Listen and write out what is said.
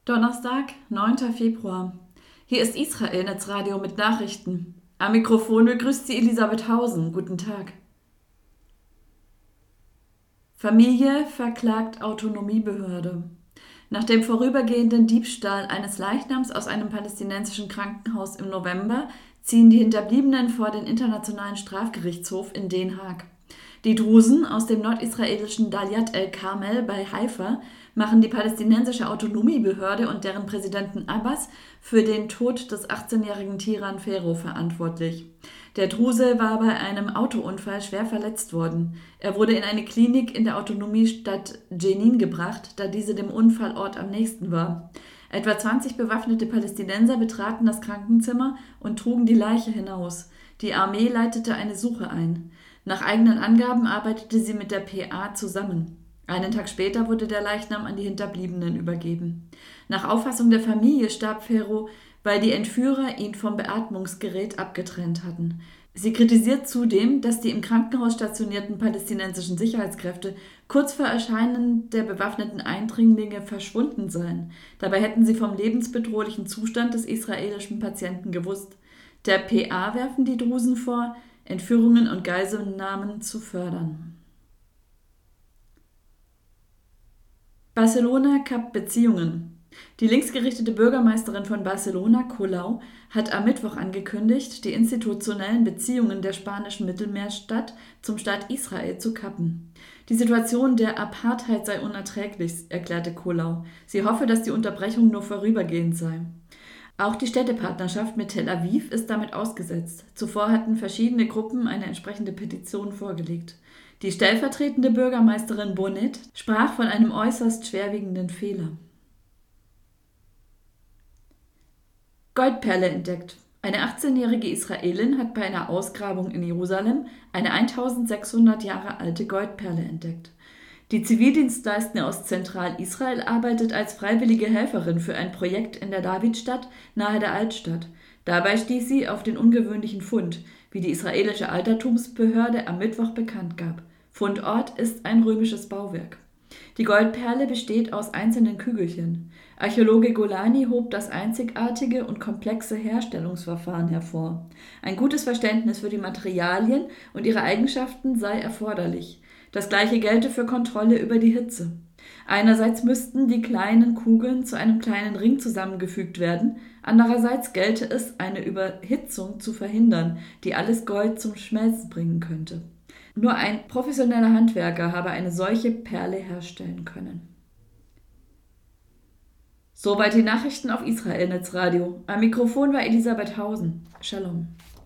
Donnerstag, 9. Februar. Hier ist Israel Netzradio mit Nachrichten. Am Mikrofon begrüßt sie Elisabeth Hausen. Guten Tag. Familie verklagt Autonomiebehörde. Nach dem vorübergehenden Diebstahl eines Leichnams aus einem palästinensischen Krankenhaus im November ziehen die Hinterbliebenen vor den Internationalen Strafgerichtshof in Den Haag. Die Drusen aus dem nordisraelischen Dalyat el-Karmel bei Haifa machen die palästinensische Autonomiebehörde und deren Präsidenten Abbas für den Tod des 18-jährigen Tiran Ferro verantwortlich. Der Druse war bei einem Autounfall schwer verletzt worden. Er wurde in eine Klinik in der Autonomiestadt Jenin gebracht, da diese dem Unfallort am nächsten war. Etwa 20 bewaffnete Palästinenser betraten das Krankenzimmer und trugen die Leiche hinaus. Die Armee leitete eine Suche ein. Nach eigenen Angaben arbeitete sie mit der PA zusammen. Einen Tag später wurde der Leichnam an die Hinterbliebenen übergeben. Nach Auffassung der Familie starb Ferro, weil die Entführer ihn vom Beatmungsgerät abgetrennt hatten. Sie kritisiert zudem, dass die im Krankenhaus stationierten palästinensischen Sicherheitskräfte kurz vor Erscheinen der bewaffneten Eindringlinge verschwunden seien. Dabei hätten sie vom lebensbedrohlichen Zustand des israelischen Patienten gewusst. Der PA werfen die Drusen vor, Entführungen und Geiselnahmen zu fördern. Barcelona kappt Beziehungen. Die linksgerichtete Bürgermeisterin von Barcelona, Colau, hat am Mittwoch angekündigt, die institutionellen Beziehungen der spanischen Mittelmeerstadt zum Staat Israel zu kappen. Die Situation der Apartheid sei unerträglich, erklärte Colau. Sie hoffe, dass die Unterbrechung nur vorübergehend sei. Auch die Städtepartnerschaft mit Tel Aviv ist damit ausgesetzt. Zuvor hatten verschiedene Gruppen eine entsprechende Petition vorgelegt. Die stellvertretende Bürgermeisterin Bonet sprach von einem äußerst schwerwiegenden Fehler. Goldperle entdeckt. Eine 18-jährige Israelin hat bei einer Ausgrabung in Jerusalem eine 1600 Jahre alte Goldperle entdeckt. Die Zivildienstleistende aus Zentralisrael arbeitet als freiwillige Helferin für ein Projekt in der Davidstadt nahe der Altstadt. Dabei stieß sie auf den ungewöhnlichen Fund, wie die israelische Altertumsbehörde am Mittwoch bekannt gab. Fundort ist ein römisches Bauwerk. Die Goldperle besteht aus einzelnen Kügelchen. Archäologe Golani hob das einzigartige und komplexe Herstellungsverfahren hervor. Ein gutes Verständnis für die Materialien und ihre Eigenschaften sei erforderlich. Das Gleiche gelte für Kontrolle über die Hitze. Einerseits müssten die kleinen Kugeln zu einem kleinen Ring zusammengefügt werden, andererseits gelte es, eine Überhitzung zu verhindern, die alles Gold zum Schmelzen bringen könnte. Nur ein professioneller Handwerker habe eine solche Perle herstellen können. Soweit die Nachrichten auf Israel Netzradio. Am Mikrofon war Elisabeth Hausen. Shalom.